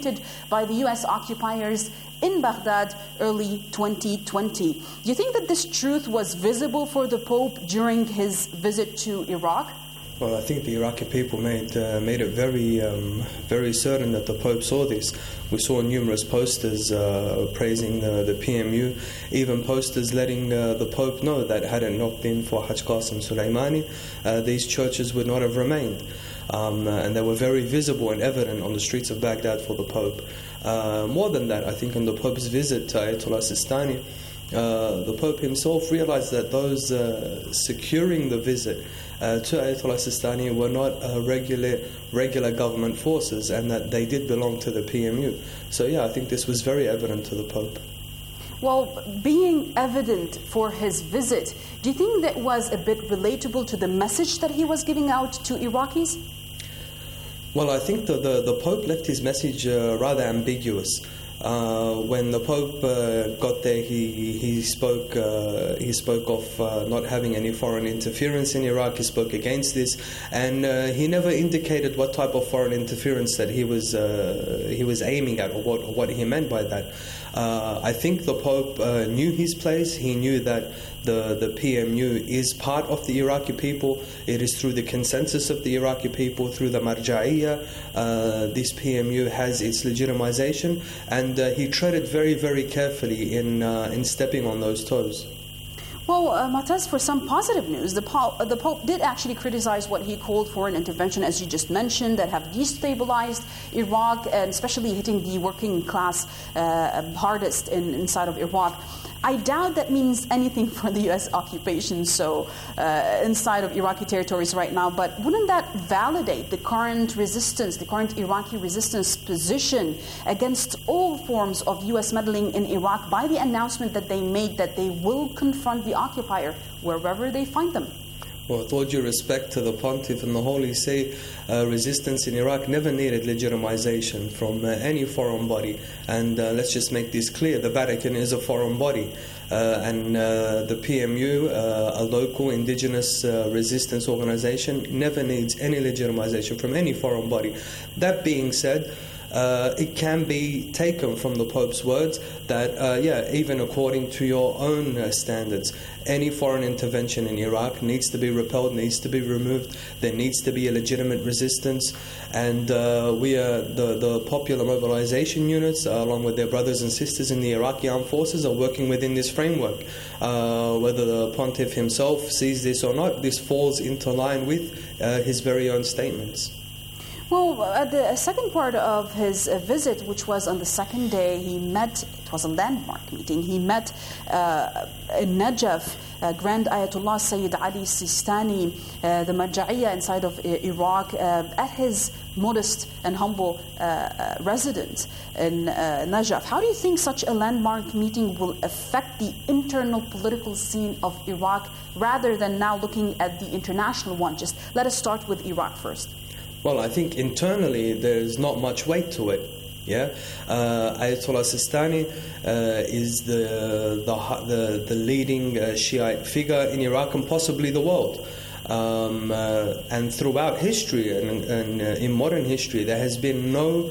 by the U.S. occupiers in Baghdad early 2020. Do you think that this truth was visible for the Pope during his visit to Iraq? Well, I think the Iraqi people made it very certain that the Pope saw this. We saw numerous posters praising the PMU, even posters letting the Pope know that had it not been for Haj Qasim Soleimani, these churches would not have remained. And they were very visible and evident on the streets of Baghdad for the Pope. More than that, I think on the Pope's visit to Ayatollah Sistani, the Pope himself realized that those securing the visit to Ayatollah Sistani were not regular government forces, and that they did belong to the PMU. So yeah, I think this was very evident to the Pope. Well, being evident for his visit, do you think that was a bit relatable to the message that he was giving out to Iraqis? Well, I think the Pope left his message rather ambiguous. When the Pope got there, he spoke of not having any foreign interference in Iraq. He spoke against this, and he never indicated what type of foreign interference that he was aiming at, or what he meant by that. I think the Pope knew his place. He knew that the PMU is part of the Iraqi people. It is through the consensus of the Iraqi people, through the Marja'iyya, this PMU has its legitimization, and he treaded very, very carefully in stepping on those toes. Well, Mu'taz, for some positive news, the Pope did actually criticize what he called for an intervention, as you just mentioned, that have destabilized Iraq, and especially hitting the working class hardest inside of Iraq. I doubt that means anything for the U.S. occupation inside of Iraqi territories right now, but wouldn't that validate the current resistance, the current Iraqi resistance position against all forms of U.S. meddling in Iraq by the announcement that they made that they will confront the occupier wherever they find them? Well, with all due respect to the Pontiff and the Holy See, resistance in Iraq never needed legitimization from any foreign body. And let's just make this clear, the Vatican is a foreign body. And the PMU, a local indigenous resistance organization, never needs any legitimization from any foreign body. That being said, it can be taken from the Pope's words that, even according to your own standards, any foreign intervention in Iraq needs to be repelled, needs to be removed. There needs to be a legitimate resistance. And we are the popular mobilization units, along with their brothers and sisters in the Iraqi armed forces, are working within this framework. Whether the Pontiff himself sees this or not, this falls into line with his very own statements. Well, at the second part of his visit, which was on the second day, it was a landmark meeting. He met in Najaf, Grand Ayatollah Sayyid Ali Sistani, the Marja'iyya inside of Iraq, at his modest and humble residence in Najaf. How do you think such a landmark meeting will affect the internal political scene of Iraq, rather than now looking at the international one? Just let us start with Iraq first. Well, I think internally there's not much weight to it. Ayatollah Sistani is the leading Shiite figure in Iraq and possibly the world. And throughout history and in modern history, there has been no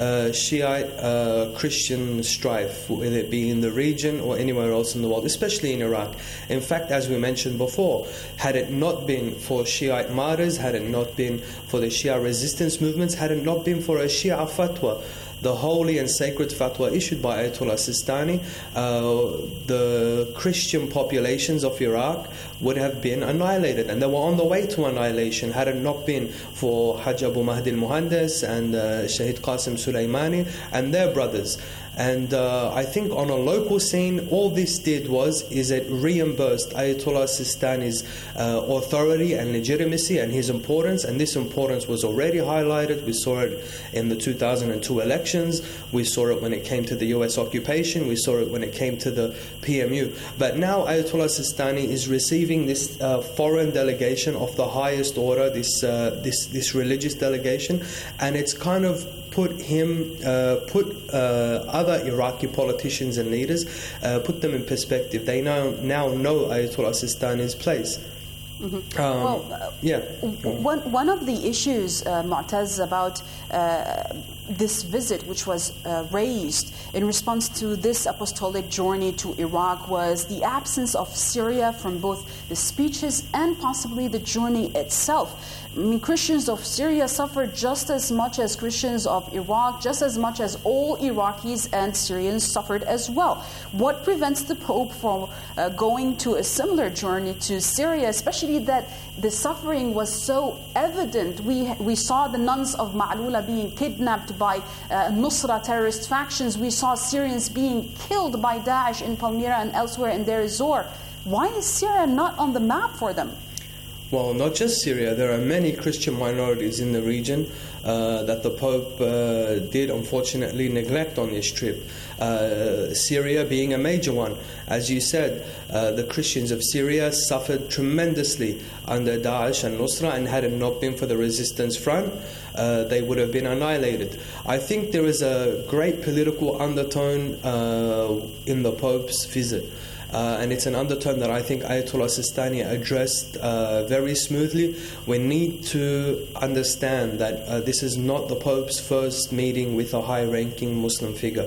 Shiite Christian strife, whether it be in the region or anywhere else in the world, especially in Iraq. In fact, as we mentioned before, had it not been for Shiite martyrs, had it not been for the Shia resistance movements, had it not been for a Shia fatwa, the holy and sacred fatwa issued by Ayatollah Sistani, the Christian populations of Iraq would have been annihilated, and they were on the way to annihilation had it not been for Haj Abu Mahdi al-Muhandis and Shahid Qasim Soleimani and their brothers. And I think on a local scene, all this did is it reimbursed Ayatollah Sistani's authority and legitimacy and his importance, and this importance was already highlighted. We saw it in the 2002 elections, we saw it when it came to the US occupation, we saw it when it came to the PMU. But now Ayatollah Sistani is receiving this foreign delegation of the highest order, this religious delegation, and it's kind of put other Iraqi politicians and leaders, put them in perspective. They now know Ayatollah Sistani's place. Mm-hmm. One of the issues, Mu'taz, about this visit, which was raised in response to this apostolic journey to Iraq, was the absence of Syria from both the speeches and possibly the journey itself. I mean, Christians of Syria suffered just as much as Christians of Iraq, just as much as all Iraqis and Syrians suffered as well. What prevents the Pope from going to a similar journey to Syria, especially that the suffering was so evident? We saw the nuns of Ma'lula being kidnapped by Nusra terrorist factions. We saw Syrians being killed by Daesh in Palmyra and elsewhere in Deir ez-Zor. Why is Syria not on the map for them? Well, not just Syria. There are many Christian minorities in the region that the Pope did unfortunately neglect on this trip. Syria being a major one. As you said, the Christians of Syria suffered tremendously under Daesh and Nusra, and had it not been for the resistance front, they would have been annihilated. I think there is a great political undertone in the Pope's visit. And it's an undertone that I think Ayatollah Sistani addressed very smoothly. We need to understand that this is not the Pope's first meeting with a high-ranking Muslim figure.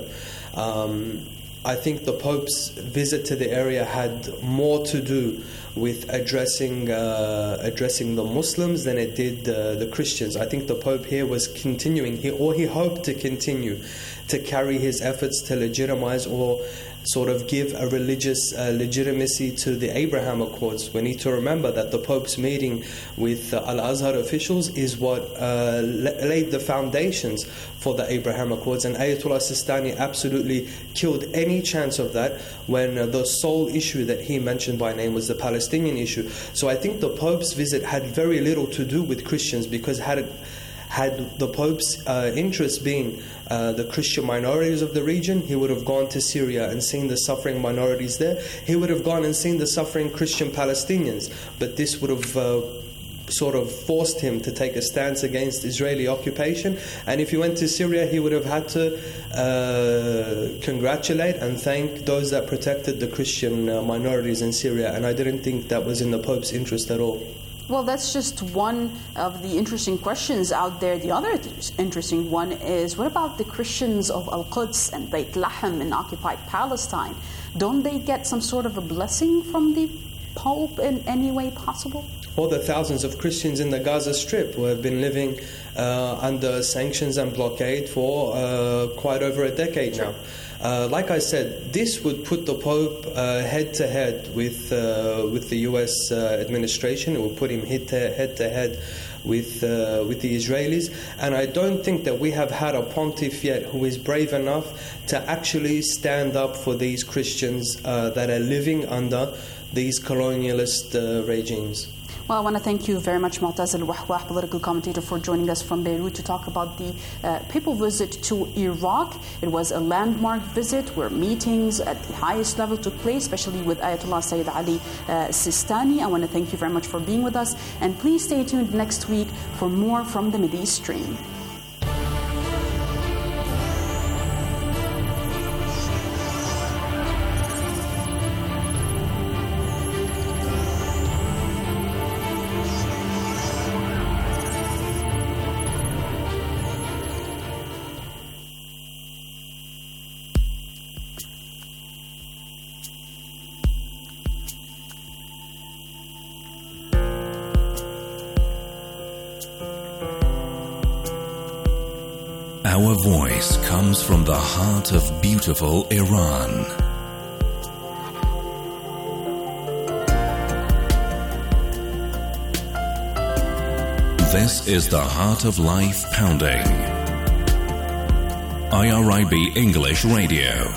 I think the Pope's visit to the area had more to do with addressing the Muslims than it did the Christians. I think the Pope here was continuing, he hoped to continue to carry his efforts to legitimize or sort of give a religious legitimacy to the Abraham Accords. We need to remember that the Pope's meeting with Al-Azhar officials is what laid the foundations for the Abraham Accords, and Ayatollah Sistani absolutely killed any chance of that when the sole issue that he mentioned by name was the Palestinian issue. So I think the Pope's visit had very little to do with Christians, because had the Pope's interest been the Christian minorities of the region, he would have gone to Syria and seen the suffering minorities there. He would have gone and seen the suffering Christian Palestinians. But this would have sort of forced him to take a stance against Israeli occupation. And if he went to Syria, he would have had to congratulate and thank those that protected the Christian minorities in Syria. And I didn't think that was in the Pope's interest at all. Well, that's just one of the interesting questions out there. The other interesting one is, what about the Christians of Al-Quds and Beit Lahem in occupied Palestine? Don't they get some sort of a blessing from the Pope in any way possible? Or the thousands of Christians in the Gaza Strip who have been living under sanctions and blockade for quite over a decade now. Like I said, this would put the Pope head-to-head with the U.S. administration. It would put him head-to-head with the Israelis. And I don't think that we have had a pontiff yet who is brave enough to actually stand up for these Christians that are living under these colonialist regimes. Well, I want to thank you very much, Mu'taz Al-Wahwah, political commentator, for joining us from Beirut to talk about the papal visit to Iraq. It was a landmark visit where meetings at the highest level took place, especially with Ayatollah Sayyid Ali Sistani. I want to thank you very much for being with us. And please stay tuned next week for more from the Mideast Stream. Our voice comes from the heart of beautiful Iran. This is the Heart of Life Pounding. IRIB English Radio.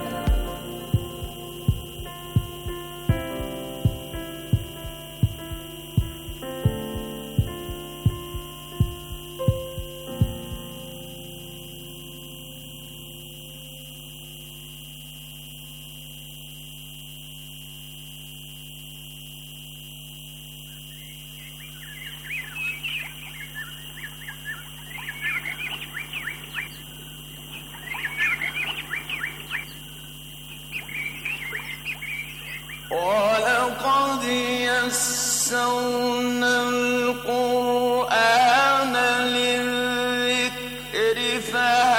وَلَقَدْ يَسَّرْنَا الْقُرْآنَ لِلذِّكْرِ فَهَلْ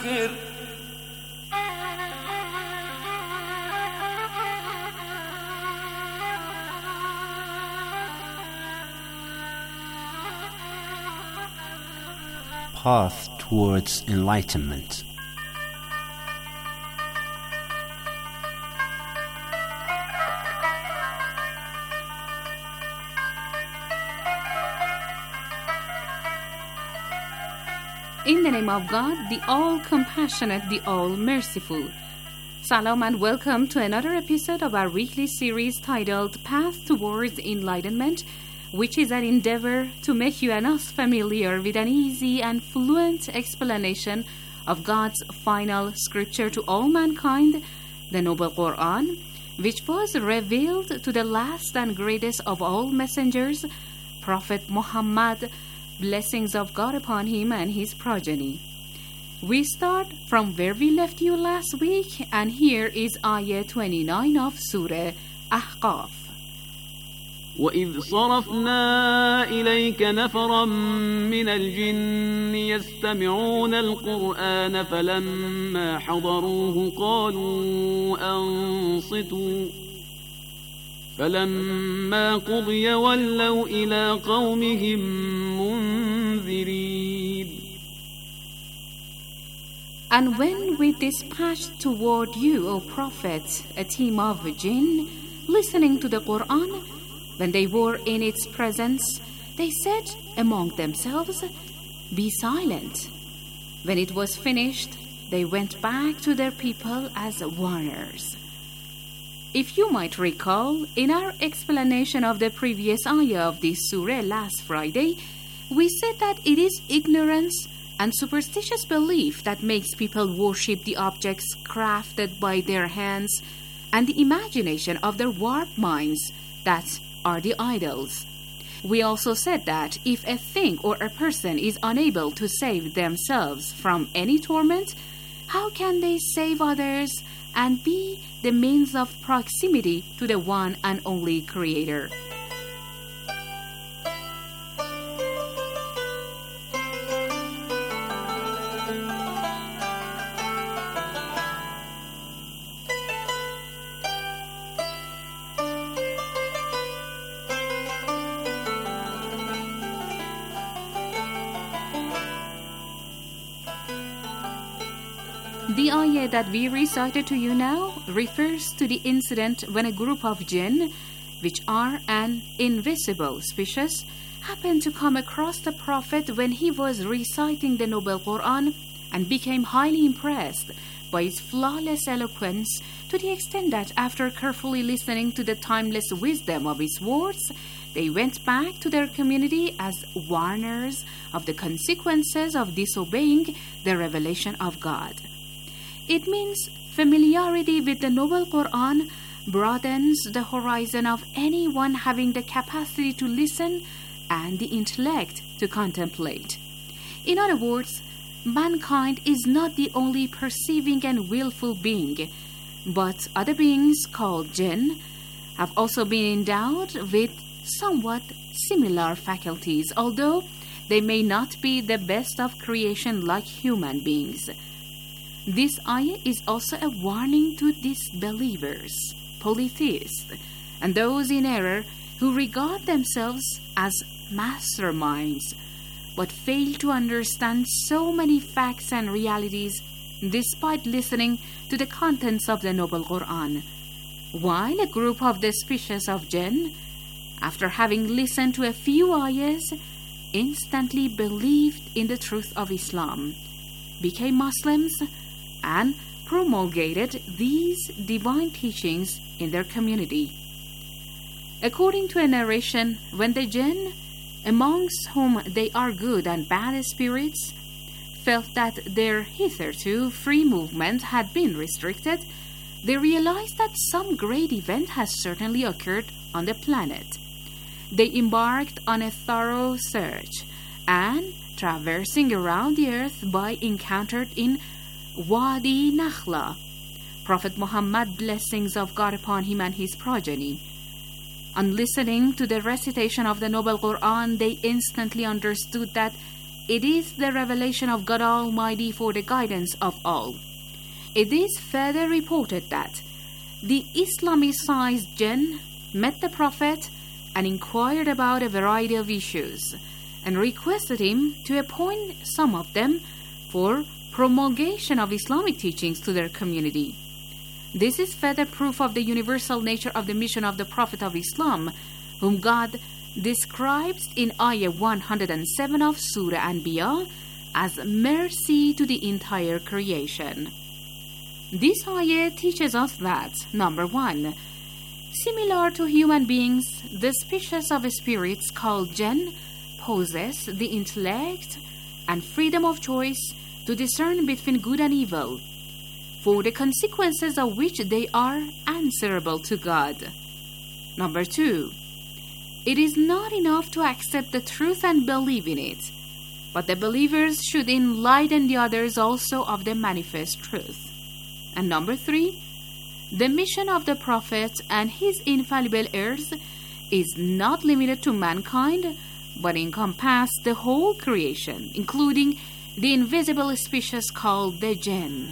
الآخر. Path towards enlightenment. In the name of God, the all-compassionate, the all-merciful. Salam and welcome to another episode of our weekly series titled Path Towards Enlightenment, which is an endeavor to make you and us familiar with an easy and fluent explanation of God's final scripture to all mankind, the Noble Quran, which was revealed to the last and greatest of all messengers, Prophet Muhammad, blessings of God upon him and his progeny. We start from where we left you last week, and here is Ayah 29 of Surah Ahqaf. وإذ صرفنا إليك نفرا من الجن يستمعون القرآن فلما حضروه قالوا أنصتوا فلما قضي ولوا إلى قومهم منذرين. And when we dispatched toward you, O Prophet, a team of jinn listening to the Quran, when they were in its presence, they said among themselves, "Be silent." When it was finished, they went back to their people as warners. If you might recall, in our explanation of the previous ayah of this surah last Friday, we said that it is ignorance and superstitious belief that makes people worship the objects crafted by their hands and the imagination of their warped minds that are the idols. We also said that if a thing or a person is unable to save themselves from any torment, how can they save others and be the means of proximity to the one and only Creator? The ayah that we recited to you now refers to the incident when a group of jinn, which are an invisible species, happened to come across the Prophet when he was reciting the Noble Quran and became highly impressed by its flawless eloquence to the extent that after carefully listening to the timeless wisdom of his words, they went back to their community as warners of the consequences of disobeying the revelation of God. It means familiarity with the Noble Quran broadens the horizon of anyone having the capacity to listen and the intellect to contemplate. In other words, mankind is not the only perceiving and willful being, but other beings called jinn have also been endowed with somewhat similar faculties, although they may not be the best of creation like human beings. This ayah is also a warning to disbelievers, polytheists, and those in error who regard themselves as masterminds, but fail to understand so many facts and realities despite listening to the contents of the Noble Quran. While a group of the species of jinn, after having listened to a few ayahs, instantly believed in the truth of Islam, became Muslims, and promulgated these divine teachings in their community. According to a narration, when the jinn, amongst whom they are good and bad spirits, felt that their hitherto free movement had been restricted, they realized that some great event has certainly occurred on the planet. They embarked on a thorough search and, traversing around the earth by encountered in Wadi Nakhla, Prophet Muhammad, blessings of God upon him and his progeny. On listening to the recitation of the Noble Quran, they instantly understood that it is the revelation of God Almighty for the guidance of all. It is further reported that the Islamicized jinn met the Prophet and inquired about a variety of issues and requested him to appoint some of them for promulgation of Islamic teachings to their community. This is further proof of the universal nature of the mission of the Prophet of Islam, whom God describes in Ayah 107 of Surah Anbiya as mercy to the entire creation. This ayah teaches us that, number 1, similar to human beings, the species of spirits called jinn possess the intellect and freedom of choice to discern between good and evil, for the consequences of which they are answerable to God. Number 2, it is not enough to accept the truth and believe in it, but the believers should enlighten the others also of the manifest truth. And number 3, the mission of the Prophet and his infallible heirs is not limited to mankind, but encompasses the whole creation, including the invisible species called the jinn.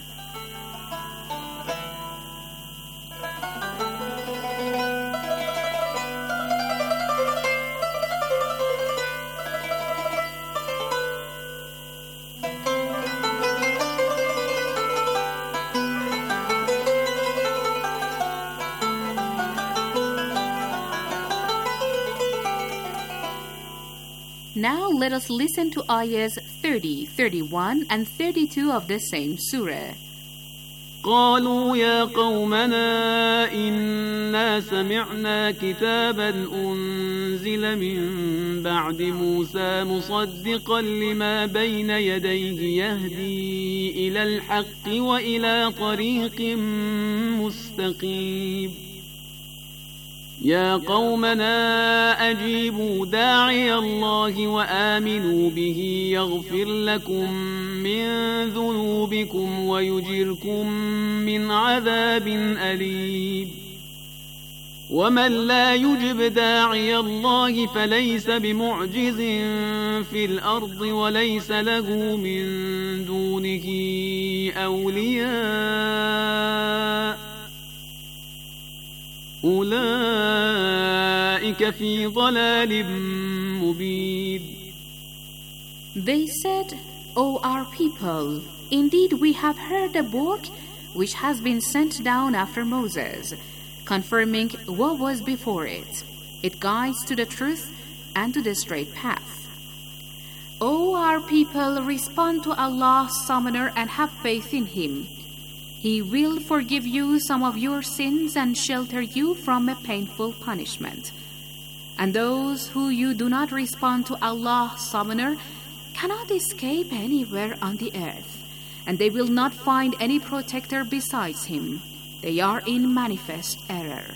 Now let us listen to ayahs 30, 31 and 32 of the same surah. قالوا يا قومنا إنا سمعنا كتابا أنزل من بعد موسى مصدقا لما بين يديه يهدي إلى الحق وإلى طريق مستقيم يا قومنا أجيبوا داعي الله وآمنوا به يغفر لكم من ذنوبكم ويجركم من عذاب أليم ومن لا يجب داعي الله فليس بمعجز في الأرض وليس له من دونه أولياء أولئك في ضلال مبين. They said, O our people, indeed we have heard a book which has been sent down after Moses, confirming what was before it. It guides to the truth and to the straight path. O our people, respond to Allah's summoner and have faith in Him. He will forgive you some of your sins and shelter you from a painful punishment. And those who you do not respond to Allah's summoner cannot escape anywhere on the earth, and they will not find any protector besides Him. They are in manifest error.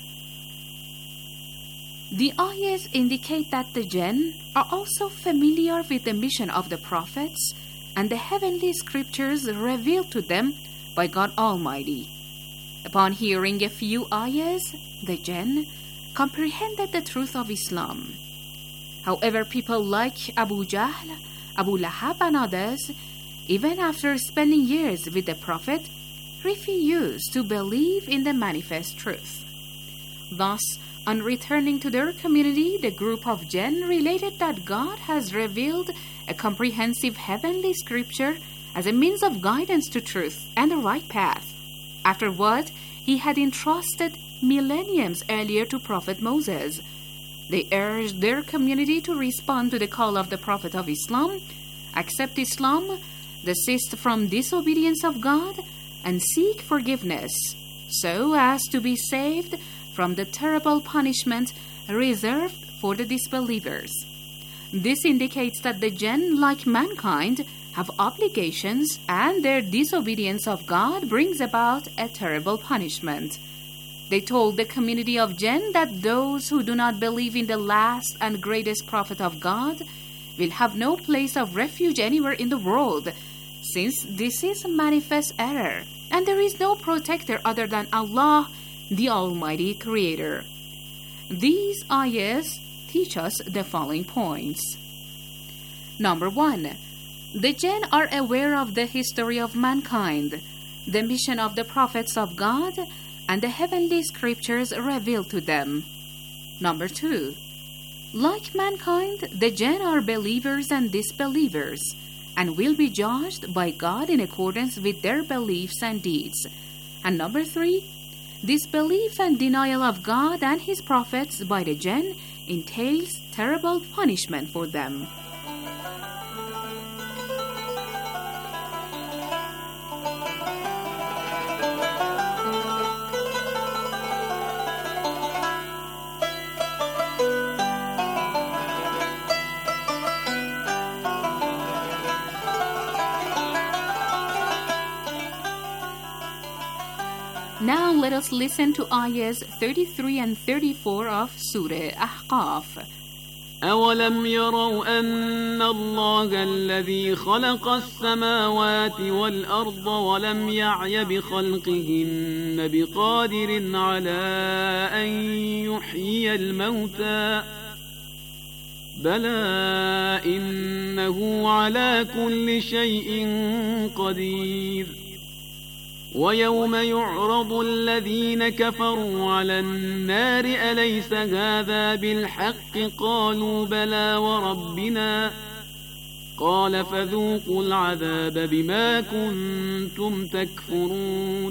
The ayahs indicate that the jinn are also familiar with the mission of the prophets and the heavenly scriptures revealed to them by God Almighty. Upon hearing a few ayahs, the jinn comprehended the truth of Islam. However, people like Abu Jahl, Abu Lahab and others, even after spending years with the Prophet, refused to believe in the manifest truth. Thus, on returning to their community, the group of jinn related that God has revealed a comprehensive heavenly scripture as a means of guidance to truth and the right path, after what He had entrusted millenniums earlier to Prophet Moses. They urged their community to respond to the call of the Prophet of Islam, accept Islam, desist from disobedience of God, and seek forgiveness, so as to be saved from the terrible punishment reserved for the disbelievers. This indicates that the jinn, like mankind, have obligations, and their disobedience of God brings about a terrible punishment. They told the community of jinn that those who do not believe in the last and greatest prophet of God will have no place of refuge anywhere in the world, since this is a manifest error, and there is no protector other than Allah, the Almighty Creator. These ayahs teach us the following points. Number 1. The jinn are aware of the history of mankind, the mission of the prophets of God, and the heavenly scriptures revealed to them. Number 2. Like mankind, the jinn are believers and disbelievers, and will be judged by God in accordance with their beliefs and deeds. And number 3. Disbelief and denial of God and His prophets by the jinn entails terrible punishment for them. Now let us listen to ayahs 33 and 34 of Surah Ahqaf. أولم يروا أن الله الذي خلق السماوات والأرض ولم يعي بخلقهن بقادر على أن يحيي الموتى بلى إنه على كل شيء قدير ويوم يعرض الذين كفروا على النار أليس هذا بالحق قالوا بلى وربنا قال فذوقوا العذاب بما كنتم تكفرون.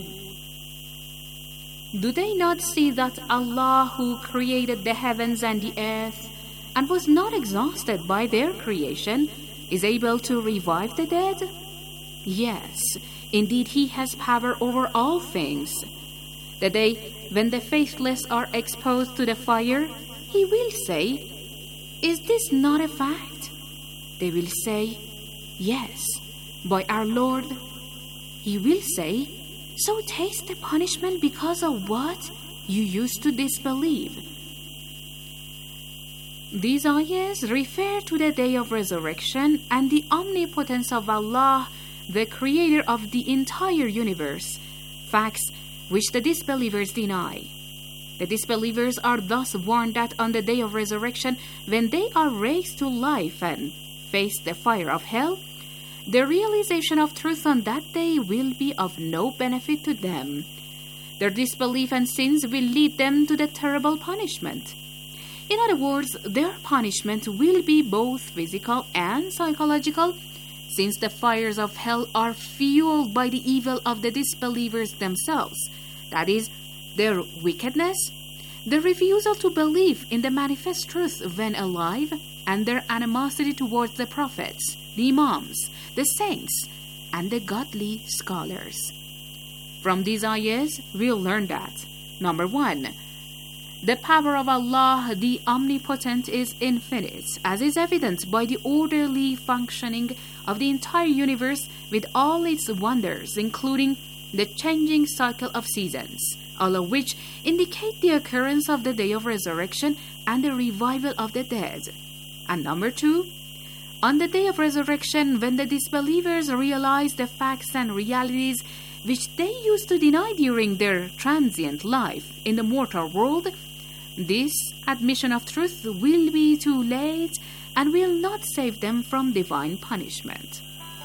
Do they not see that Allah, who created the heavens and the earth and was not exhausted by their creation, is able to revive the dead? Yes, indeed He has power over all things. The day when the faithless are exposed to the fire, He will say, "Is this not a fact?" They will say, "Yes, by our Lord." He will say, "So taste the punishment because of what you used to disbelieve." These ayahs refer to the day of resurrection and the omnipotence of Allah, the creator of the entire universe, facts which the disbelievers deny. The disbelievers are thus warned that on the day of resurrection, when they are raised to life and face the fire of hell, the realization of truth on that day will be of no benefit to them. Their disbelief and sins will lead them to the terrible punishment. In other words, their punishment will be both physical and psychological, since the fires of hell are fueled by the evil of the disbelievers themselves, that is, their wickedness, their refusal to believe in the manifest truth when alive, and their animosity towards the prophets, the imams, the saints, and the godly scholars. From these ayahs, we'll learn that, number 1, the power of Allah, the Omnipotent, is infinite, as is evident by the orderly functioning of the entire universe with all its wonders, including the changing cycle of seasons, all of which indicate the occurrence of the day of resurrection and the revival of the dead. And number 2, on the day of resurrection, when the disbelievers realize the facts and realities which they used to deny during their transient life in the mortal world, this admission of truth will be too late and will not save them from divine punishment.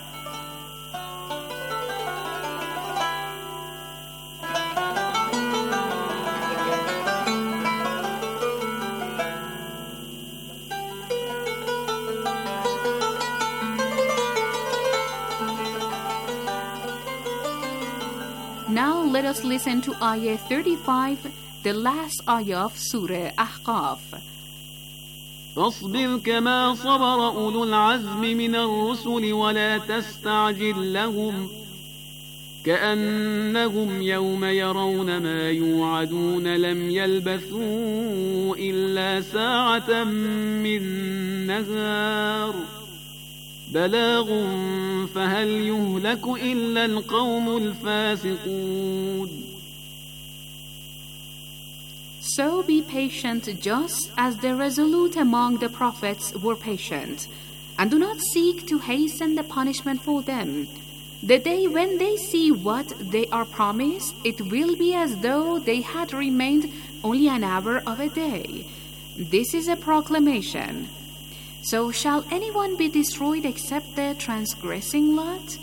Now let us listen to Ayah 35, the last ayah of Surah Ahqaf. فاصبر كما صبر أولو العزم من الرسل ولا تستعجل لهم كأنهم يوم يرون ما يوعدون لم يلبثوا إلا ساعة من نهار بلاغ فهل يهلك إلا القوم الفاسقون. So be patient just as the resolute among the prophets were patient, and do not seek to hasten the punishment for them. The day when they see what they are promised, it will be as though they had remained only an hour of a day. This is a proclamation. So shall anyone be destroyed except the transgressing lot?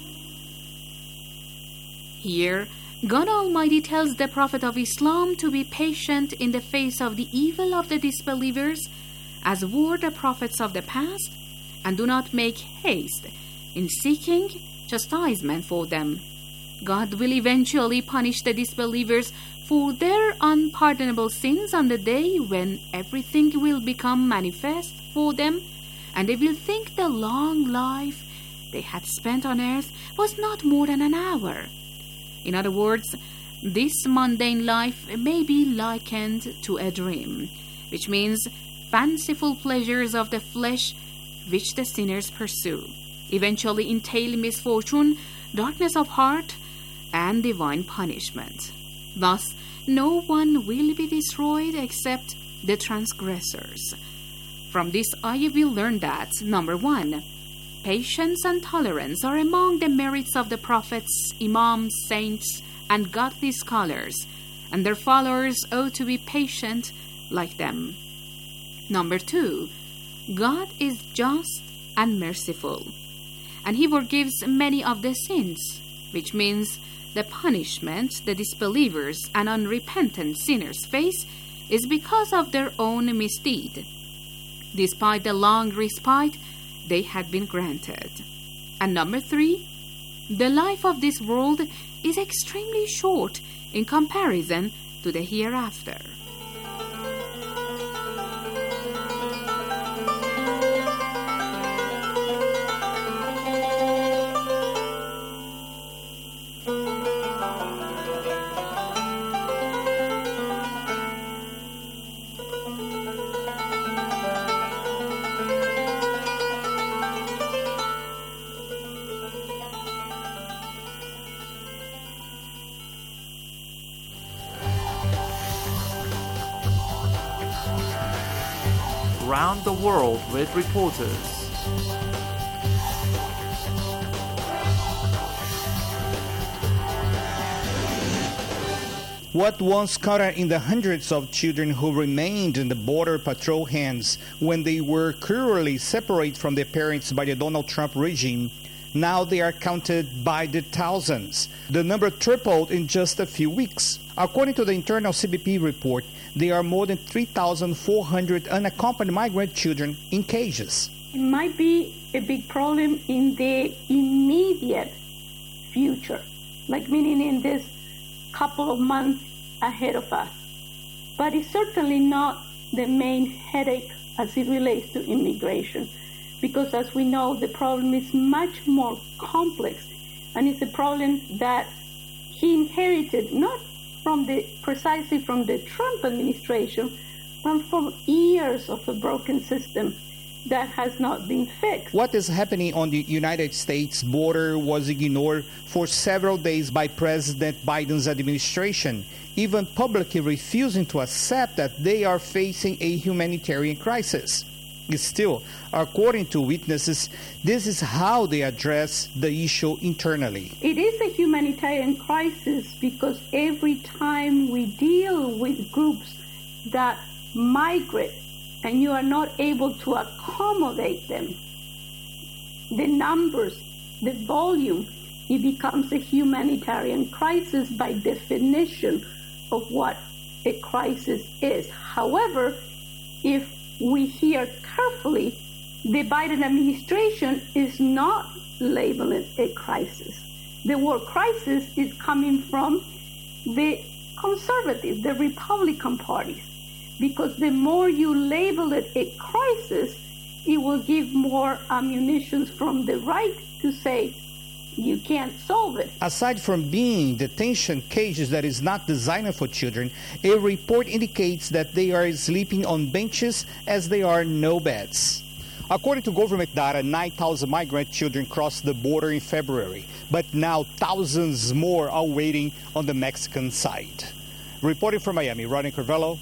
Here, God Almighty tells the Prophet of Islam to be patient in the face of the evil of the disbelievers, as were the prophets of the past, and do not make haste in seeking chastisement for them. God will eventually punish the disbelievers for their unpardonable sins on the day when everything will become manifest for them, and they will think the long life they had spent on earth was not more than an hour. In other words, this mundane life may be likened to a dream, which means fanciful pleasures of the flesh which the sinners pursue, eventually entail misfortune, darkness of heart, and divine punishment. Thus, no one will be destroyed except the transgressors. From this ayah we learn that, number 1, patience and tolerance are among the merits of the prophets, imams, saints, and godly scholars, and their followers ought to be patient like them. Number 2, God is just and merciful, and He forgives many of the sins, which means the punishment the disbelievers and unrepentant sinners face is because of their own misdeed, despite the long respite they had been granted. And number 3, the life of this world is extremely short in comparison to the hereafter. Around the world with reporters. What once counted in the hundreds of children who remained in the Border Patrol hands when they were cruelly separated from their parents by the Donald Trump regime, now they are counted by the thousands. The number tripled in just a few weeks. According to the internal CBP report, there are more than 3,400 unaccompanied migrant children in cages. It might be a big problem in the immediate future, like meaning in this couple of months ahead of us. But it's certainly not the main headache as it relates to immigration, because as we know, the problem is much more complex, and it's a problem that he inherited not precisely from the Trump administration, but from years of a broken system that has not been fixed. What is happening on the United States border was ignored for several days by President Biden's administration, even publicly refusing to accept that they are facing a humanitarian crisis. Still, according to witnesses, this is how they address the issue internally. It is a humanitarian crisis because every time we deal with groups that migrate and you are not able to accommodate them, the numbers, the volume, it becomes a humanitarian crisis by definition of what a crisis is. However, if we hear carefully, the Biden administration is not labeling it a crisis. The word crisis is coming from the conservatives, the Republican parties, because the more you label it a crisis, it will give more ammunition from the right to say you can't solve it. Aside from being detention cages that is not designed for children, a report indicates that they are sleeping on benches as there are no beds. According to government data, 9,000 migrant children crossed the border in February, but now thousands more are waiting on the Mexican side. Reporting from Miami, Ronnie Carvello.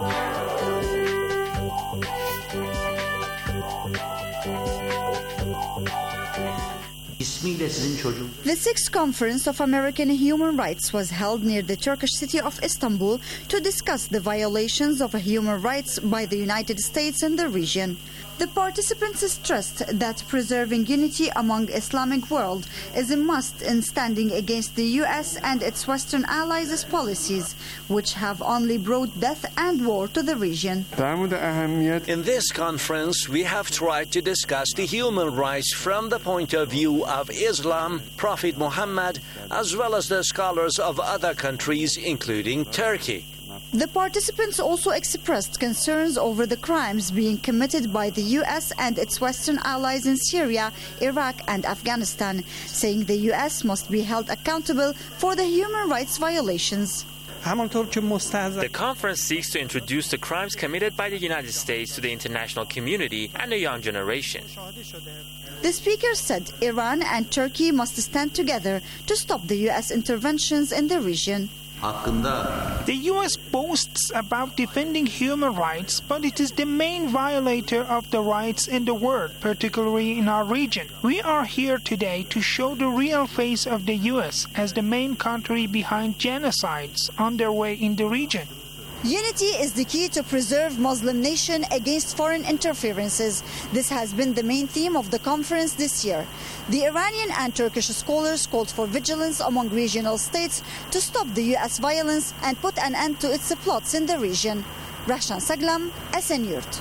The sixth conference of American human rights was held near the Turkish city of Istanbul to discuss the violations of human rights by the United States and the region. The participants stressed that preserving unity among Islamic world is a must in standing against the US and its Western allies' policies, which have only brought death and war to the region. In this conference, we have tried to discuss the human rights from the point of view of Islam, Prophet Muhammad, as well as the scholars of other countries, including Turkey. The participants also expressed concerns over the crimes being committed by the US and its Western allies in Syria, Iraq and Afghanistan, saying the US must be held accountable for the human rights violations. The conference seeks to introduce the crimes committed by the United States to the international community and the young generation. The speaker said Iran and Turkey must stand together to stop the US interventions in the region. The U.S. boasts about defending human rights, but it is the main violator of the rights in the world, particularly in our region. We are here today to show the real face of the U.S. as the main country behind genocides underway in the region. Unity is the key to preserve Muslim nation against foreign interferences. This has been the main theme of the conference this year. The Iranian and Turkish scholars called for vigilance among regional states to stop the U.S. violence and put an end to its plots in the region. Rahshan Saglam, SN Yurt.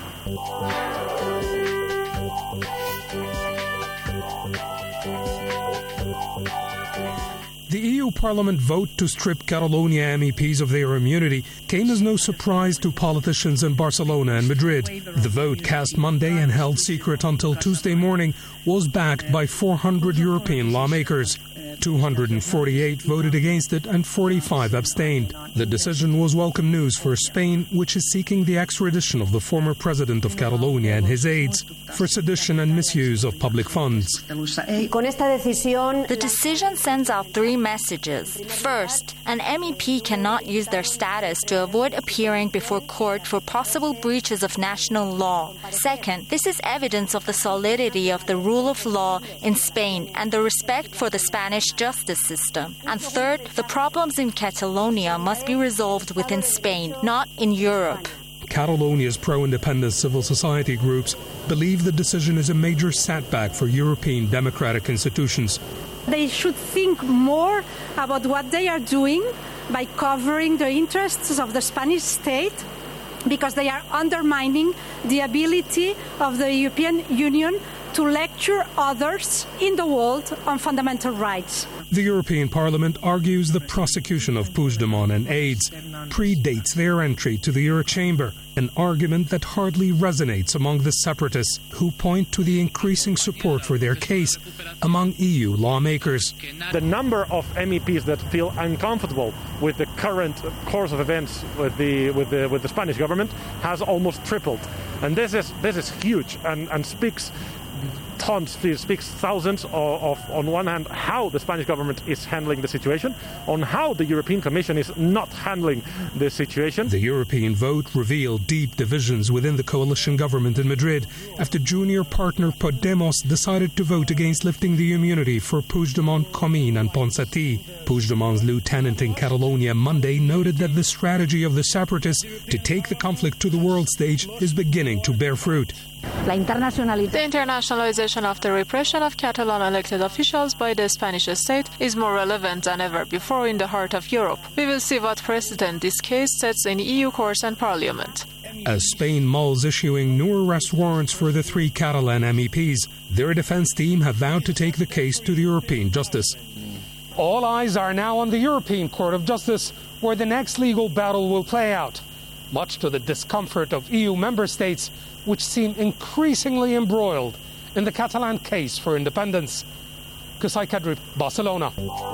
The EU Parliament vote to strip Catalonia MEPs of their immunity came as no surprise to politicians in Barcelona and Madrid. The vote, cast Monday and held secret until Tuesday morning, was backed by 400 European lawmakers. 248 voted against it and 45 abstained. The decision was welcome news for Spain, which is seeking the extradition of the former president of Catalonia and his aides for sedition and misuse of public funds. The decision sends out three messages. First, an MEP cannot use their status to avoid appearing before court for possible breaches of national law. Second, this is evidence of the solidity of the rule of law in Spain and the respect for the Spanish justice system. And third, the problems in Catalonia must be resolved within Spain, not in Europe. Catalonia's pro-independence civil society groups believe the decision is a major setback for European democratic institutions. They should think more about what they are doing by covering the interests of the Spanish state, because they are undermining the ability of the European Union to lecture others in the world on fundamental rights. The European Parliament argues the prosecution of Puigdemont and aides predates their entry to the Eurochamber, an argument that hardly resonates among the separatists who point to the increasing support for their case among EU lawmakers. The number of MEPs that feel uncomfortable with the current course of events with the Spanish government has almost tripled, and this is huge and speaks thousands of, on one hand, how the Spanish government is handling the situation, on how the European Commission is not handling the situation. The European vote revealed deep divisions within the coalition government in Madrid after junior partner Podemos decided to vote against lifting the immunity for Puigdemont, Comín and Ponsatí. Puigdemont's lieutenant in Catalonia Monday noted that the strategy of the separatists to take the conflict to the world stage is beginning to bear fruit. The internationalization of the repression of Catalan elected officials by the Spanish state is more relevant than ever before in the heart of Europe. We will see what precedent this case sets in EU courts and parliament. As Spain mulls issuing new arrest warrants for the 3 Catalan MEPs, their defense team have vowed to take the case to the European Justice. All eyes are now on the European Court of Justice, where the next legal battle will play out, much to the discomfort of EU member states, which seem increasingly embroiled in the Catalan case for independence. Qusay Kadri, Barcelona.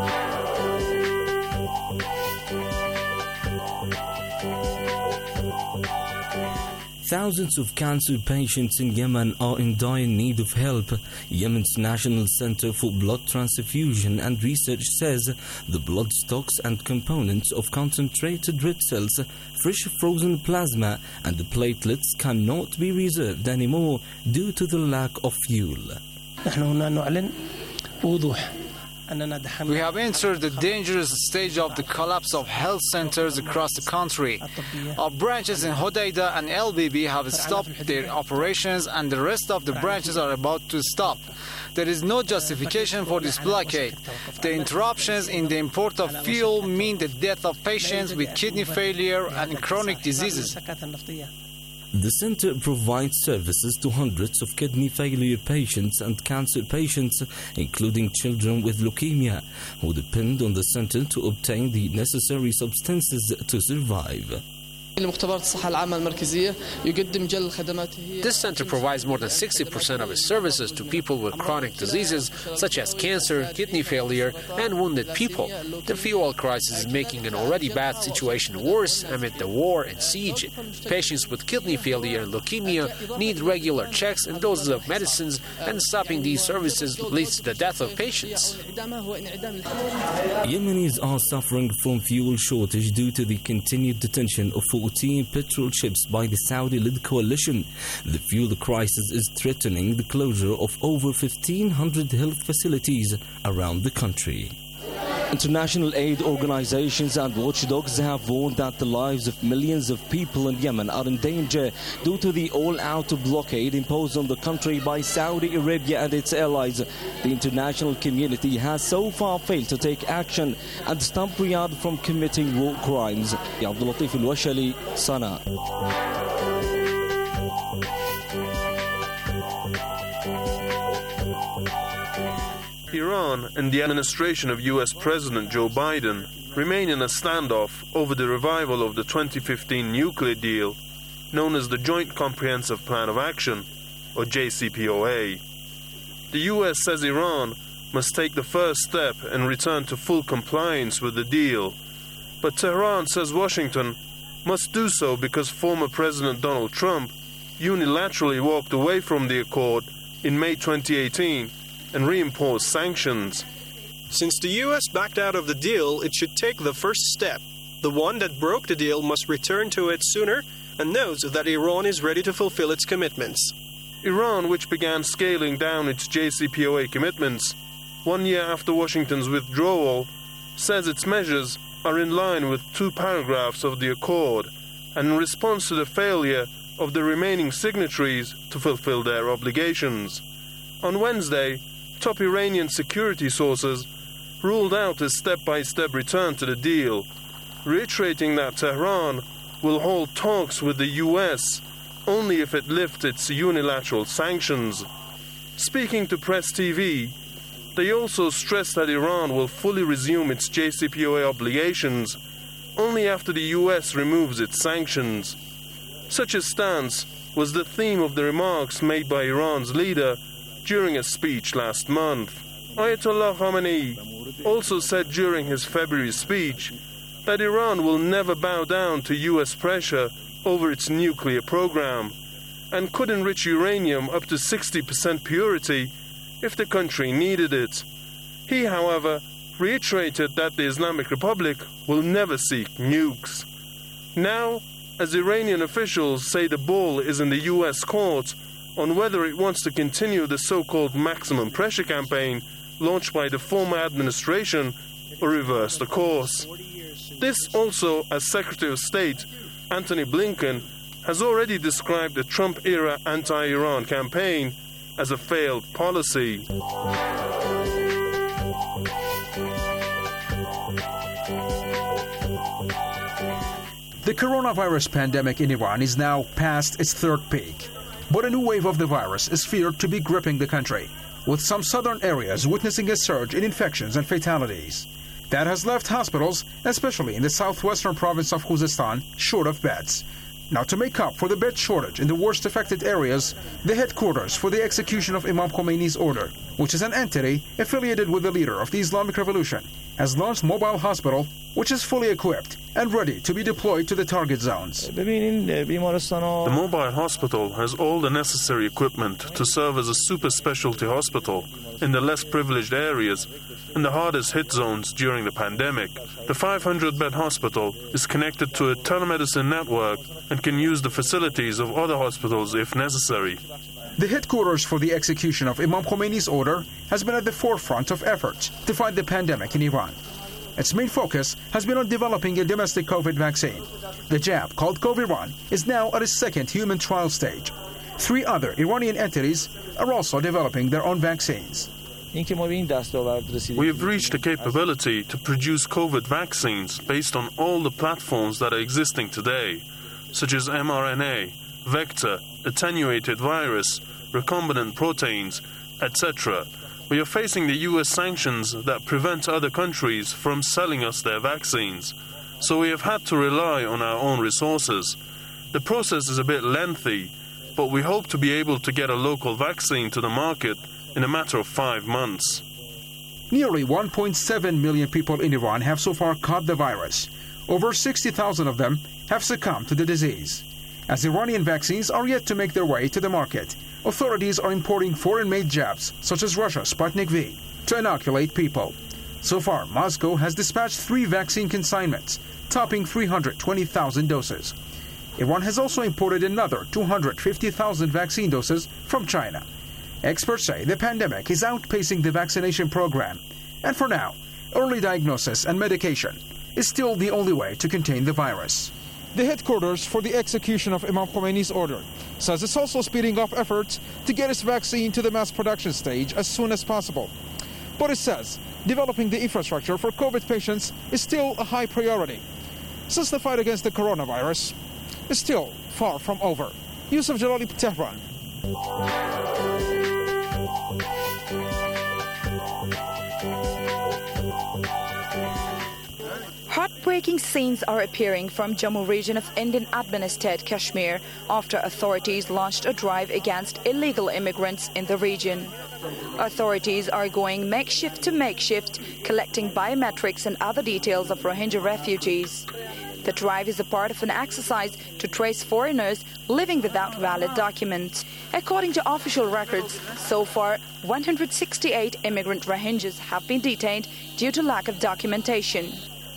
Thousands of cancer patients in Yemen are in dire need of help. Yemen's National Center for Blood Transfusion and Research says the blood stocks and components of concentrated red cells, fresh frozen plasma and the platelets cannot be reserved anymore due to the lack of fuel. We have entered the dangerous stage of the collapse of health centers across the country. Our branches in Hodeidah and LBB have stopped their operations, and the rest of the branches are about to stop. There is no justification for this blockade. The interruptions in the import of fuel mean the death of patients with kidney failure and chronic diseases. The center provides services to hundreds of kidney failure patients and cancer patients, including children with leukemia, who depend on the center to obtain the necessary substances to survive. This center provides more than 60% of its services to people with chronic diseases such as cancer, kidney failure, and wounded people. The fuel crisis is making an already bad situation worse amid the war and siege. Patients with kidney failure and leukemia need regular checks and doses of medicines, and stopping these services leads to the death of patients. Yemenis are suffering from fuel shortage due to the continued detention of 14 petrol ships by the Saudi-led coalition. The fuel crisis is threatening the closure of over 1,500 health facilities around the country. International aid organizations and watchdogs have warned that the lives of millions of people in Yemen are in danger due to the all-out blockade imposed on the country by Saudi Arabia and its allies. The international community has so far failed to take action and stop Riyadh from committing war crimes. Abdul Latif Al-Washali, Sana. Iran and the administration of US President Joe Biden remain in a standoff over the revival of the 2015 nuclear deal known as the Joint Comprehensive Plan of Action, or JCPOA. The US says Iran must take the first step and return to full compliance with the deal, but Tehran says Washington must do so because former President Donald Trump unilaterally walked away from the accord in May 2018 and reimposed sanctions. Since the U.S. backed out of the deal, it should take the first step. The one that broke the deal must return to it sooner and knows that Iran is ready to fulfill its commitments. Iran, which began scaling down its JCPOA commitments 1 year after Washington's withdrawal, says its measures are in line with 2 paragraphs of the accord and in response to the failure of the remaining signatories to fulfill their obligations. On Wednesday, top Iranian security sources ruled out a step-by-step return to the deal, reiterating that Tehran will hold talks with the US only if it lifts its unilateral sanctions. Speaking to Press TV, they also stressed that Iran will fully resume its JCPOA obligations only after the US removes its sanctions. Such a stance was the theme of the remarks made by Iran's leader during a speech last month. Ayatollah Khamenei also said during his February speech that Iran will never bow down to US pressure over its nuclear program and could enrich uranium up to 60% purity if the country needed it. He, however, reiterated that the Islamic Republic will never seek nukes. Now, as Iranian officials say the ball is in the US court on whether it wants to continue the so-called maximum pressure campaign launched by the former administration or reverse the course. This also as Secretary of State Antony Blinken has already described the Trump-era anti-Iran campaign as a failed policy. The coronavirus pandemic in Iran is now past its 3rd peak. But a new wave of the virus is feared to be gripping the country, with some southern areas witnessing a surge in infections and fatalities. That has left hospitals, especially in the southwestern province of Khuzestan, short of beds. Now, to make up for the bed shortage in the worst affected areas, the headquarters for the execution of Imam Khomeini's order, which is an entity affiliated with the leader of the Islamic Revolution, has launched mobile hospital, which is fully equipped and ready to be deployed to the target zones. The mobile hospital has all the necessary equipment to serve as a super specialty hospital in the less privileged areas in the hardest hit zones during the pandemic. The 500-bed hospital is connected to a telemedicine network and can use the facilities of other hospitals if necessary. The headquarters for the execution of Imam Khomeini's order has been at the forefront of efforts to fight the pandemic in Iran. Its main focus has been on developing a domestic COVID vaccine. The jab, called Coviran, is now at its second human trial stage. 3 other Iranian entities are also developing their own vaccines. We have reached a capability to produce COVID vaccines based on all the platforms that are existing today, such as mRNA, vector, attenuated virus, recombinant proteins, etc. We are facing the US sanctions that prevent other countries from selling us their vaccines, so we have had to rely on our own resources. The process is a bit lengthy, but we hope to be able to get a local vaccine to the market in a matter of 5 months. Nearly 1.7 million people in Iran have so far caught the virus. Over 60,000 of them have succumbed to the disease. As Iranian vaccines are yet to make their way to the market, authorities are importing foreign-made jabs, such as Russia's Sputnik V, to inoculate people. So far, Moscow has dispatched 3 vaccine consignments, topping 320,000 doses. Iran has also imported another 250,000 vaccine doses from China. Experts say the pandemic is outpacing the vaccination program, and for now, early diagnosis and medication is still the only way to contain the virus. The headquarters for the execution of Imam Khomeini's order says it's also speeding up efforts to get its vaccine to the mass production stage as soon as possible. But it says developing the infrastructure for COVID patients is still a high priority, since the fight against the coronavirus is still far from over. Yusuf Jalali, Tehran. Heartbreaking scenes are appearing from Jammu region of Indian-administered Kashmir after authorities launched a drive against illegal immigrants in the region. Authorities are going makeshift to makeshift, collecting biometrics and other details of Rohingya refugees. The drive is a part of an exercise to trace foreigners living without valid documents. According to official records, so far 168 immigrant Rohingyas have been detained due to lack of documentation.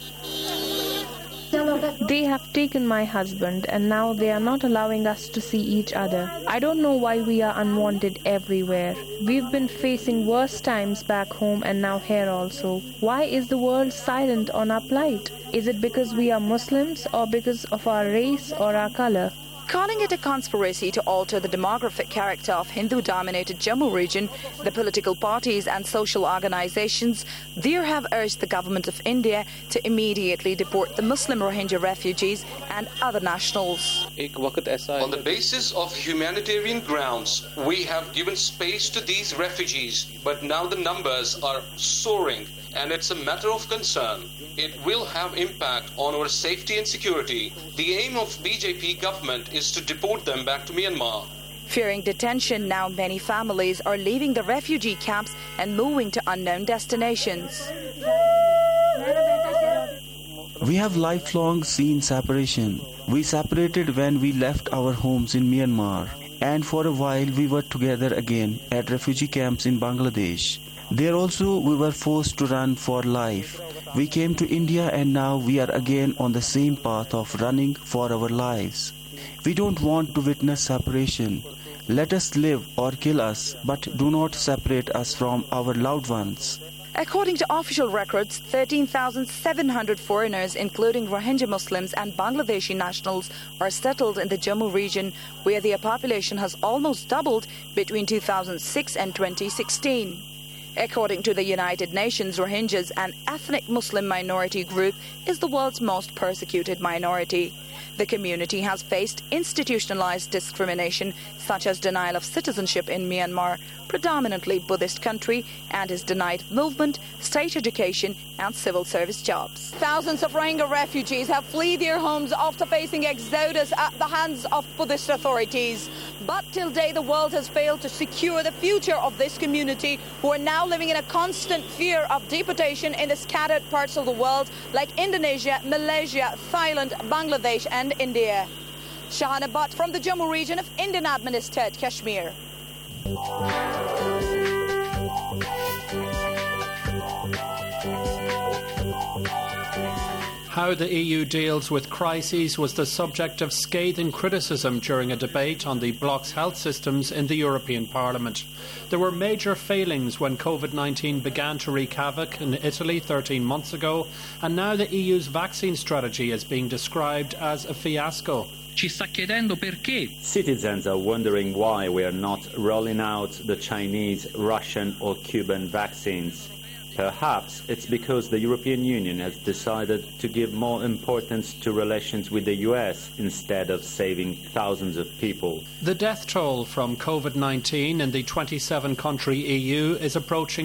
They have taken my husband and now they are not allowing us to see each other. I don't know why we are unwanted everywhere. We've been facing worse times back home and now here also. Why is the world silent on our plight? Is it because we are Muslims or because of our race or our color? Calling it a conspiracy to alter the demographic character of Hindu-dominated Jammu region, the political parties and social organizations there have urged the government of India to immediately deport the Muslim Rohingya refugees and other nationals. On the basis of humanitarian grounds, we have given space to these refugees, but now the numbers are soaring, and it's a matter of concern. It will have impact on our safety and security. The aim of BJP government is to deport them back to Myanmar. Fearing detention, now many families are leaving the refugee camps and moving to unknown destinations. We have lifelong seen separation. We separated when we left our homes in Myanmar, and for a while we were together again at refugee camps in Bangladesh. There also we were forced to run for life. We came to India and now we are again on the same path of running for our lives. We don't want to witness separation. Let us live or kill us, but do not separate us from our loved ones. According to official records, 13,700 foreigners, including Rohingya Muslims and Bangladeshi nationals, are settled in the Jammu region, where their population has almost doubled between 2006 and 2016. According to the United Nations, Rohingyas, an ethnic Muslim minority group, is the world's most persecuted minority. The community has faced institutionalized discrimination, such as denial of citizenship in Myanmar, predominantly Buddhist country, and is denied movement, state education, and civil service jobs. Thousands of Rohingya refugees have fled their homes after facing exodus at the hands of Buddhist authorities. But till date, the world has failed to secure the future of this community, who are now living in a constant fear of deportation in the scattered parts of the world like Indonesia, Malaysia, Thailand, Bangladesh, and India. Shahana Bhatt from the Jammu region of Indian-administered Kashmir. How the EU deals with crises was the subject of scathing criticism during a debate on the bloc's health systems in the European Parliament. There were major failings when COVID-19 began to wreak havoc in Italy 13 months ago, and now the EU's vaccine strategy is being described as a fiasco. Citizens are wondering why we are not rolling out the Chinese, Russian or Cuban vaccines. Perhaps it's because the European Union has decided to give more importance to relations with the US instead of saving thousands of people. The death toll from COVID-19 in the 27-country EU is approaching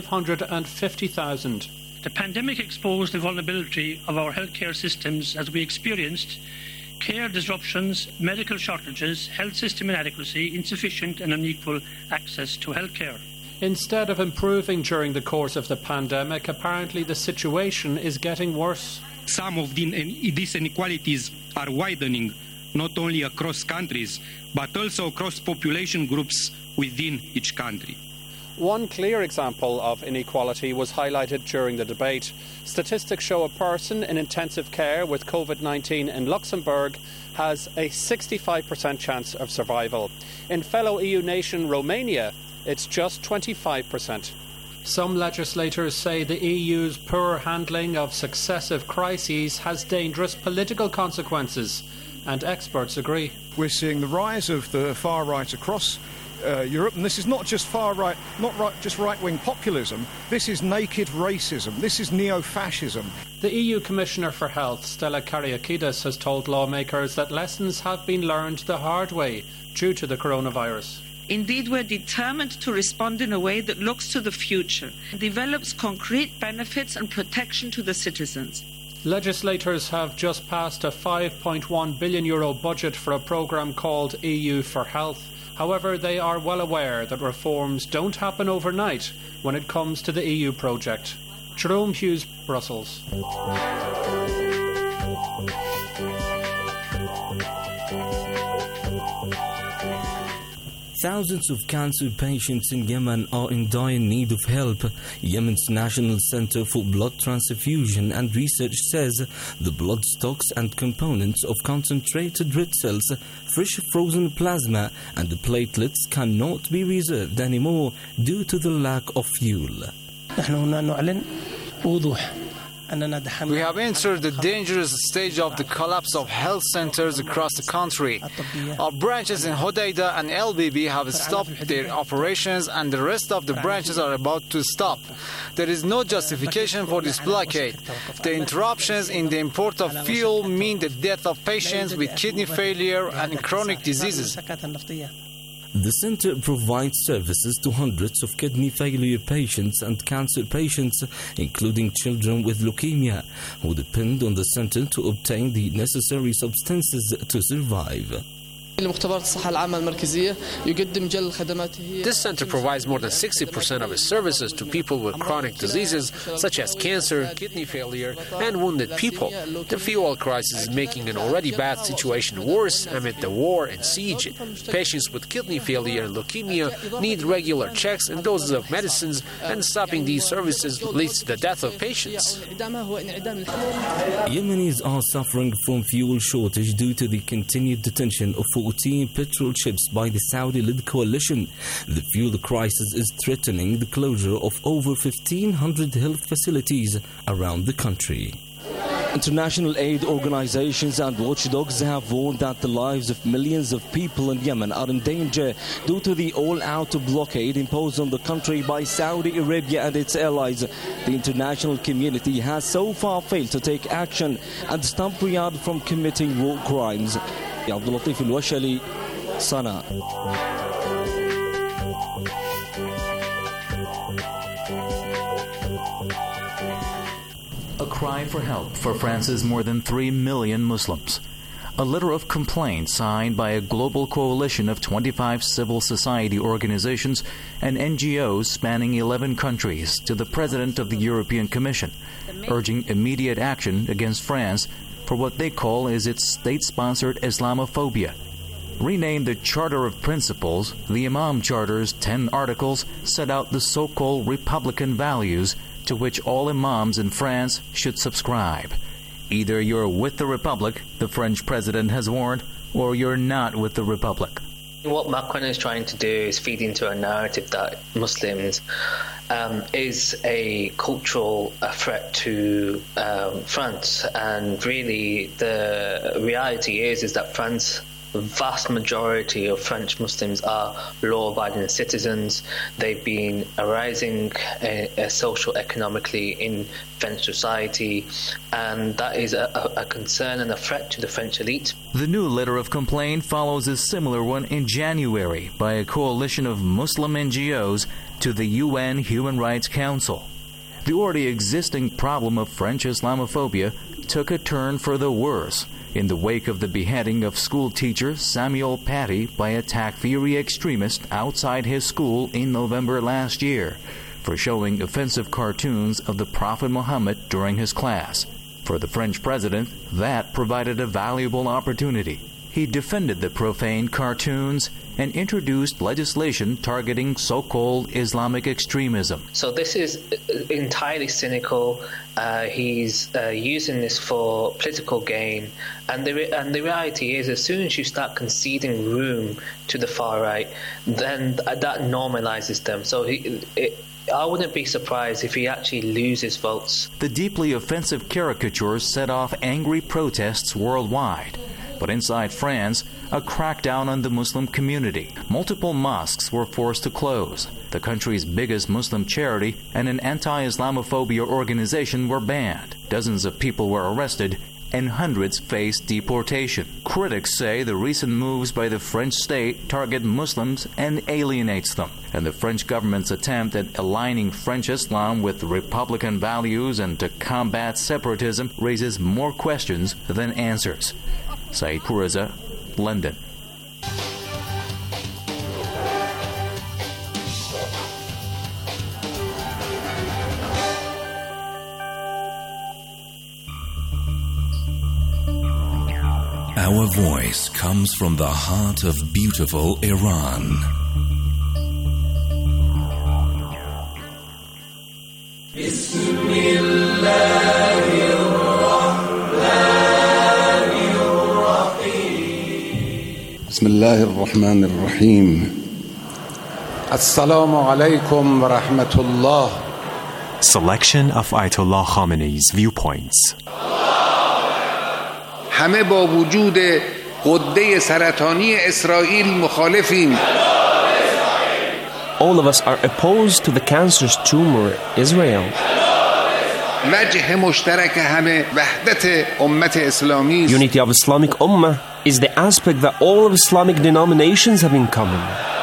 550,000. The pandemic exposed the vulnerability of our healthcare systems as we experienced care disruptions, medical shortages, health system inadequacy, insufficient and unequal access to healthcare. Instead of improving during the course of the pandemic, apparently the situation is getting worse. Some of these inequalities are widening, not only across countries, but also across population groups within each country. One clear example of inequality was highlighted during the debate. Statistics show a person in intensive care with COVID-19 in Luxembourg has a 65% chance of survival. In fellow EU nation Romania, it's just 25%. Some legislators say the EU's poor handling of successive crises has dangerous political consequences, and experts agree. We're seeing the rise of the far right across Europe, and this is not just far right, just right-wing populism. This is naked racism. This is neo-fascism. The EU Commissioner for Health, Stella Kyriakides, has told lawmakers that lessons have been learned the hard way due to the coronavirus. Indeed, we're determined to respond in a way that looks to the future, develops concrete benefits and protection to the citizens. Legislators have just passed a €5.1 billion budget for a programme called EU for Health. However, they are well aware that reforms don't happen overnight when it comes to the EU project. Jerome Hughes, Brussels. Thousands of cancer patients in Yemen are in dire need of help. Yemen's National Center for Blood Transfusion and Research says the blood stocks and components of concentrated red cells, fresh frozen plasma and the platelets cannot be reserved anymore due to the lack of fuel. We have entered the dangerous stage of the collapse of health centers across the country. Our branches in Hodeidah and LBB have stopped their operations and the rest of the branches are about to stop. There is no justification for this blockade. The interruptions in the import of fuel mean the death of patients with kidney failure and chronic diseases. The center provides services to hundreds of kidney failure patients and cancer patients, including children with leukemia, who depend on the center to obtain the necessary substances to survive. This center provides more than 60% of its services to people with chronic diseases such as cancer, kidney failure, and wounded people. The fuel crisis is making an already bad situation worse amid the war and siege. Patients with kidney failure and leukemia need regular checks and doses of medicines, and stopping these services leads to the death of patients. Yemenis are suffering from fuel shortage due to the continued detention of 14 petrol ships by the Saudi-led coalition. The fuel crisis is threatening the closure of over 1,500 health facilities around the country. International aid organizations and watchdogs have warned that the lives of millions of people in Yemen are in danger due to the all-out blockade imposed on the country by Saudi Arabia and its allies. The international community has so far failed to take action and stop Riyadh from committing war crimes. Abdul Latif Al-Washali, Sana. A cry for help for France's more than 3 million Muslims. A letter of complaint signed by a global coalition of 25 civil society organizations and NGOs spanning 11 countries to the President of the European Commission, urging immediate action against France for what they call is its state-sponsored Islamophobia. Renamed the Charter of Principles, the Imam Charter's 10 articles set out the so-called Republican values to which all imams in France should subscribe. Either you're with the Republic, the French president has warned, or you're not with the Republic. What Macron is trying to do is feed into a narrative that Muslims is a cultural threat to France, and really the reality is that France, the vast majority of French Muslims are law-abiding citizens. They've been arising socio-economically in French society, and that is a concern and a threat to the French elite. The new letter of complaint follows a similar one in January by a coalition of Muslim NGOs to the UN Human Rights Council. The already existing problem of French Islamophobia took a turn for the worse in the wake of the beheading of school teacher Samuel Paty by a Takfiri extremist outside his school in November last year for showing offensive cartoons of the Prophet Muhammad during his class. For the French president, that provided a valuable opportunity. He defended the profane cartoons and introduced legislation targeting so-called Islamic extremism. So this is entirely cynical. He's using this for political gain, and the reality is, as soon as you start conceding room to the far right, then that normalizes them. So I wouldn't be surprised if he actually loses votes. The deeply offensive caricatures set off angry protests worldwide. But inside France, a crackdown on the Muslim community. Multiple mosques were forced to close. The country's biggest Muslim charity and an anti-Islamophobia organization were banned. Dozens of people were arrested, and hundreds faced deportation. Critics say the recent moves by the French state target Muslims and alienates them, and the French government's attempt at aligning French Islam with Republican values and to combat separatism raises more questions than answers. Saeed Pureza, London. Our voice comes from the heart of beautiful Iran. بسم الله الرحمن الرحيم السلام عليكم ورحمة الله. Selection of Ayatollah Khamenei's viewpoints. همه با وجود غده سرطانی اسرائیل مخالفیم. All of us are opposed to the cancerous tumor Israel. وجه مشترک همه وحدت امت اسلامی. Unity of Islamic Ummah is the aspect that all of Islamic denominations have in common.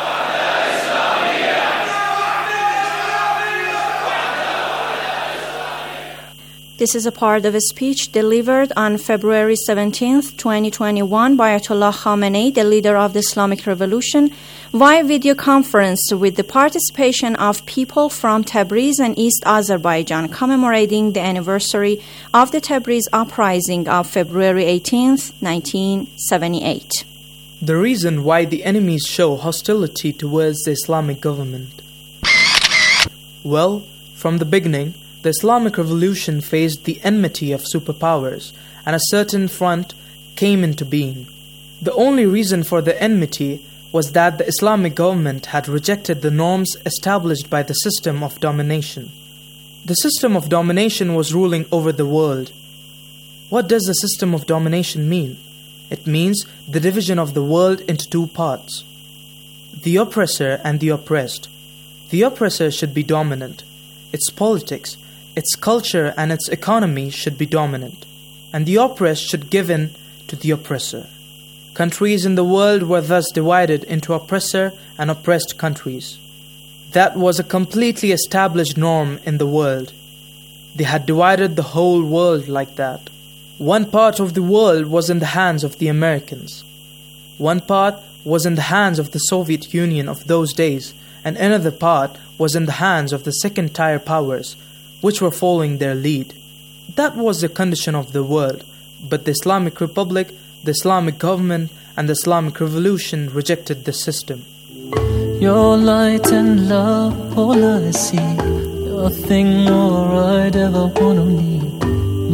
This is a part of a speech delivered on February 17, 2021 by Ayatollah Khamenei, the leader of the Islamic Revolution, via video conference with the participation of people from Tabriz and East Azerbaijan, commemorating the anniversary of the Tabriz uprising of February 18, 1978. The reason why the enemies show hostility towards the Islamic government. Well, from the beginning, the Islamic Revolution faced the enmity of superpowers, and a certain front came into being. The only reason for the enmity was that the Islamic government had rejected the norms established by the system of domination. The system of domination was ruling over the world. What does the system of domination mean? It means the division of the world into two parts: the oppressor and the oppressed. The oppressor should be dominant. Its politics, its culture and its economy should be dominant, and the oppressed should give in to the oppressor. Countries in the world were thus divided into oppressor and oppressed countries. That was a completely established norm in the world. They had divided the whole world like that. One part of the world was in the hands of the Americans. One part was in the hands of the Soviet Union of those days, and another part was in the hands of the second-tier powers, which were following their lead. That was the condition of the world, but the Islamic Republic, the Islamic government, and the Islamic Revolution rejected the system. Your light and love, all I see, nothing more I'd ever want to need.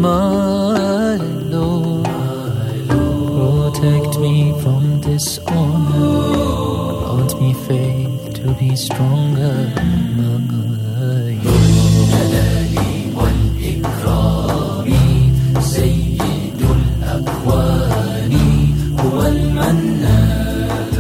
my Lord, protect me from dishonor, grant me faith to be stronger, my الجلال والإكرام سيد الأكوان هو المنان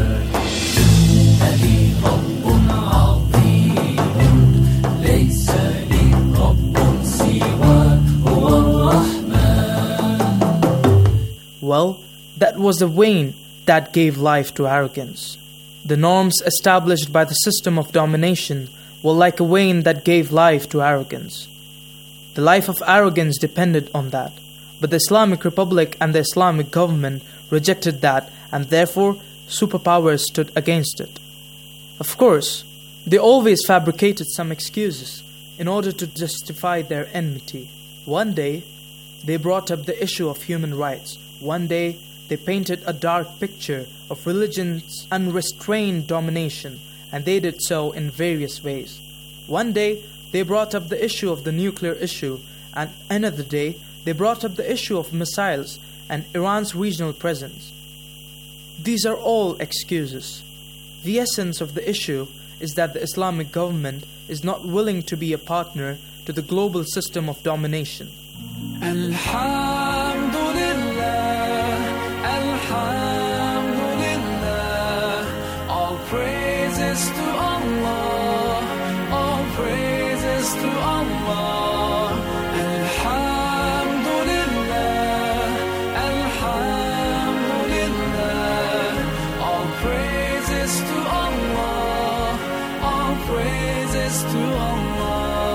لي رب عظيم ليس لي رب سواه هو الرحمن. Well, that was the vein that gave life to arrogance. The norms established by the system of domination were like a vein that gave life to arrogance. The life of arrogance depended on that, but the Islamic Republic and the Islamic government rejected that, and therefore superpowers stood against it. Of course, they always fabricated some excuses in order to justify their enmity. One day, they brought up the issue of human rights. One day, they painted a dark picture of religion's unrestrained domination, and they did so in various ways. One day, they brought up the issue of the nuclear issue, and another day, they brought up the issue of missiles and Iran's regional presence. These are all excuses. The essence of the issue is that the Islamic government is not willing to be a partner to the global system of domination. Alhamdulillah, all praises to Allah, all praises to Allah. Alhamdulillah, Alhamdulillah, all praises to Allah, all praises to Allah.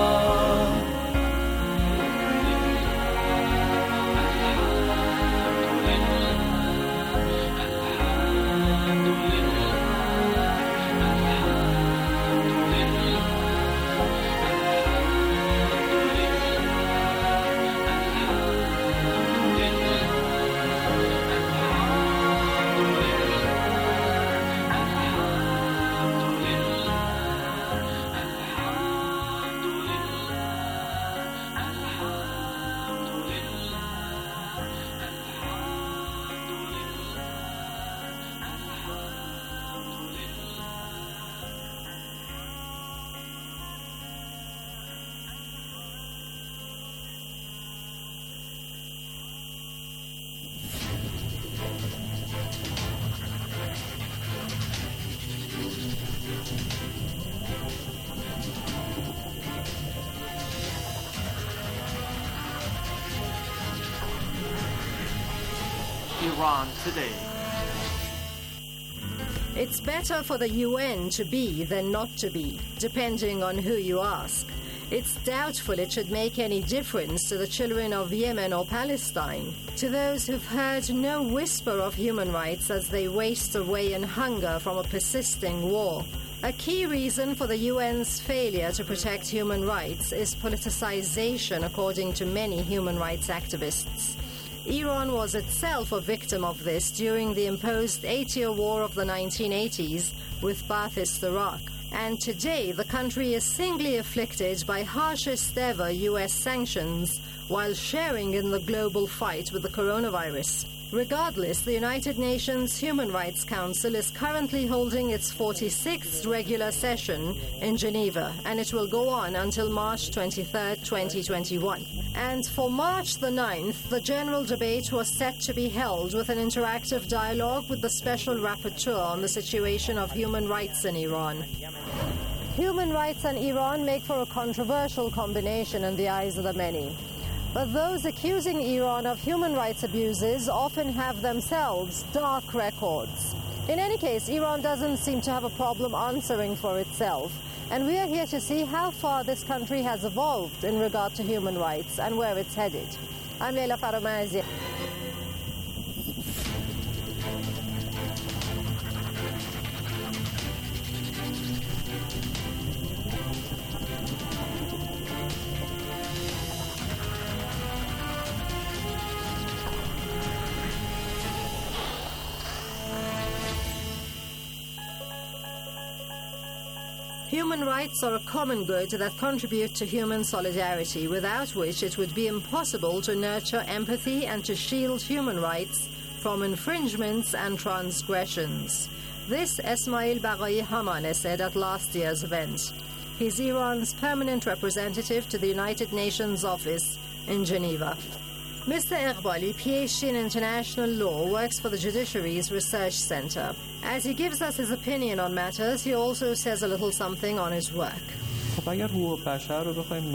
Iran Today. It's better for the UN to be than not to be, depending on who you ask. It's doubtful it should make any difference to the children of Yemen or Palestine, to those who've heard no whisper of human rights as they waste away in hunger from a persisting war. A key reason for the UN's failure to protect human rights is politicization, according to many human rights activists. Iran was itself a victim of this during the imposed 8-year war of the 1980s with Ba'athist Iraq. And today, the country is singly afflicted by harshest ever US sanctions while sharing in the global fight with the coronavirus. Regardless, the United Nations Human Rights Council is currently holding its 46th regular session in Geneva, and it will go on until March 23, 2021. And for March the 9th, the general debate was set to be held with an interactive dialogue with the Special Rapporteur on the situation of human rights in Iran. Human rights and Iran make for a controversial combination in the eyes of the many. But those accusing Iran of human rights abuses often have themselves dark records. In any case, Iran doesn't seem to have a problem answering for itself. And we are here to see how far this country has evolved in regard to human rights and where it's headed. I'm Leila Faramazi. Human rights are a common good that contribute to human solidarity, without which it would be impossible to nurture empathy and to shield human rights from infringements and transgressions. This Esmail Baghaei Hamaneh said at last year's event. He's Iran's permanent representative to the United Nations office in Geneva. Mr. Eghbali, PhD in international law, works for the Judiciary's Research Center. As he gives us his opinion on matters, he also says a little something on his work. اگر حقوق بشر رو بخوایم